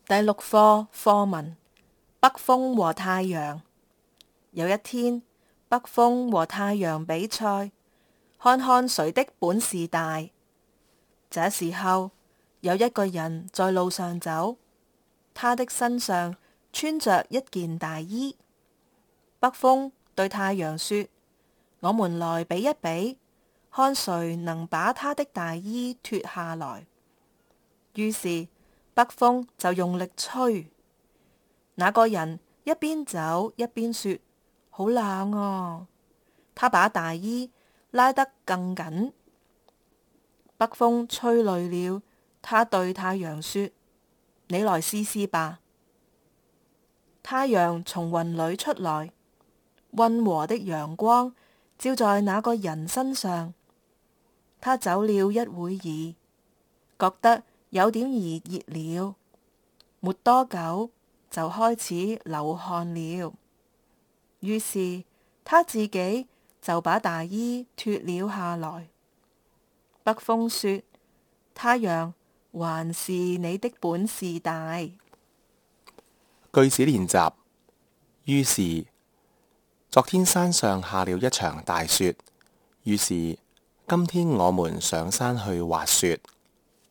第6課課文：北風和太陽。有一天，北風和太陽比賽，看看誰的本事大。這時候，有一個人在路上走，他的身上穿着一件大衣。北風對太陽說：我們來比一比，看誰能把他的大衣脫下來。於是北風就用力吹，那個人一邊走一邊說：好冷啊！他把大衣拉得更緊。北風吹累了，他對太陽說：你來試試吧。太陽從雲裏出來，溫和的陽光照在那個人身上。他走了一會兒，覺得有點兒熱了，沒多久就開始流汗了。於是他自己就把大衣脫了下來。北風說：太陽，還是你的本事大。 句子練習。於是，昨天山上下了一場大雪，於是今天我們上山去滑雪。